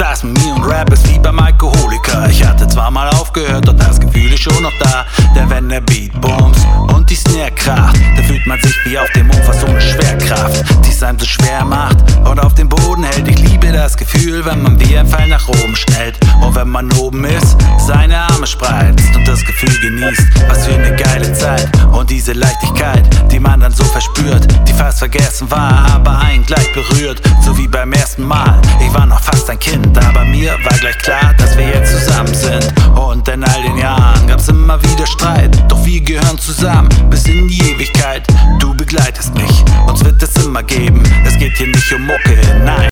Spaß mit mir und Rap ist wie beim Alkoholiker. Ich hatte zwar mal aufgehört, doch das Gefühl ist schon noch da. Denn wenn der Beat bumst und die Snare kracht, da fühlt man sich wie auf dem Ufer so eine Schwerkraft, die es einem so schwer macht und auf dem Boden hält. Ich liebe das Gefühl, wenn man wie ein Pfeil nach oben schnellt und wenn man oben ist, seine Arme spreizt und das Gefühl genießt. Was für eine geile Zeit und diese Leichtigkeit, die man dann so verspürt, die fast vergessen war, aber einen gleich berührt, so wie beim ersten Mal. Ich war noch fast ein Kind, aber mir war gleich klar, dass wir jetzt zusammen sind. Und in all den Jahren gab's immer wieder Streit, doch wir gehören zusammen bis in die Ewigkeit. Du begleitest mich, uns wird es immer geben. Es geht hier nicht um Mucke, nein.